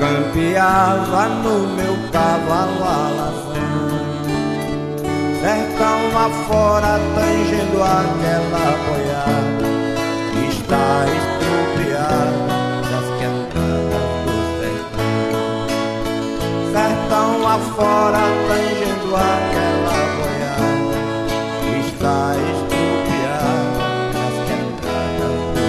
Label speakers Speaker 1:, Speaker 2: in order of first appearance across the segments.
Speaker 1: campeava no meu cavalo alazão, sertão afora tangendo aquela boiada que está estrupiada das quebradas do sertão. Sertão afora tangendo aquela boiada que está estrupiada das quebradas do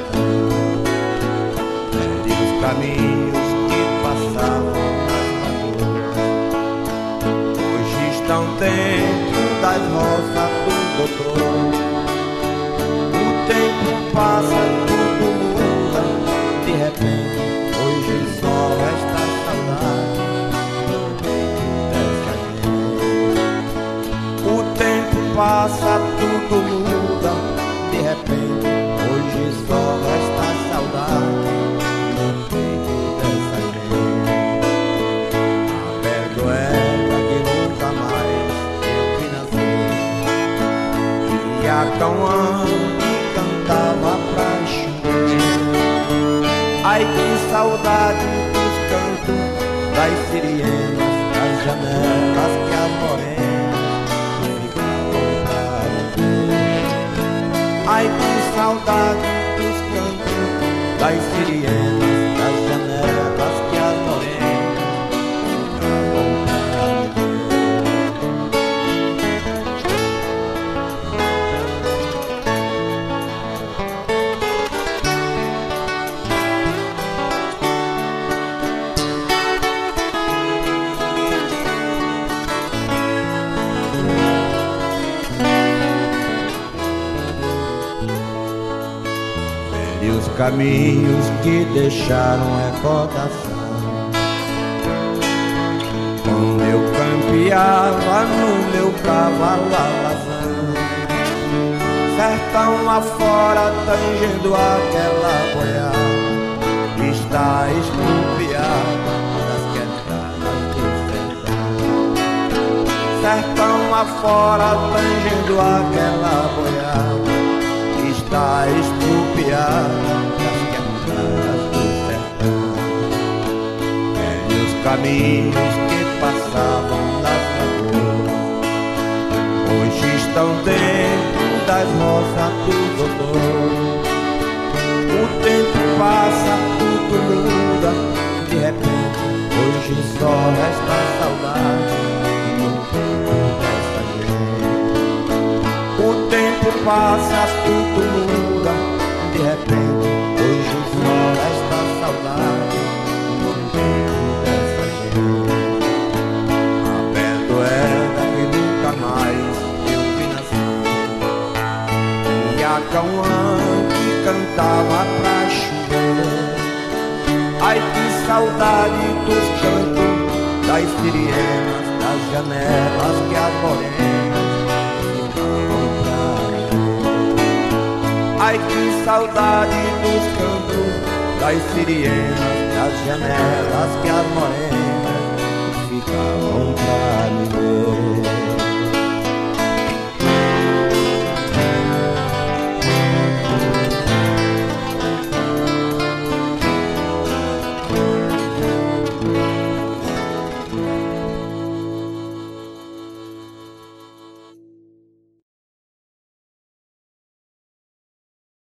Speaker 1: sertão. Perdi os caminhos que passavam nas lagoas, hoje estão dentro das roças do doutor. O tempo passa, tudo muda, de repente hoje só resta saudade no peito dessa gente. O tempo passa, tudo muda, de repente hoje só resta saudade no peito dessa gente. A perdoeda que nunca mais eu vi nascer, e a cauã que cantava pra chover. Ai, que saudade dos cantos das sirienas, das janelas que as morenas ficavam pra viver. Ai, que saudade dos cantos das sirienas, das janelas que as morenas ficavam pra viver. E os caminhos que deixaram recordação, quando eu campeava no meu cavalo alazão, sertão afora tangendo aquela boiada que está estrupiada das quebradas do sertão. Sertão afora tangendo aquela boiada que está estrupiada das quebradas do sertão. E os caminhos que passavam nas lagoas, hoje estão dentro das roças do doutor. O tempo passa, tudo muda, de repente hoje só resta saudade no peito dessa gente. O tempo passa, tudo muda, de repente hoje só resta saudade no peito dessa gente. A perdoeda que nunca mais eu vi nascer, e a cauã que cantava pra chover. Ai, que saudade dos cantos das sirienas, das janelas que as morenas ficavam pra viver. Ai, que saudade dos cantos das sirienas, das janelas que as morenas ficavam pra viver.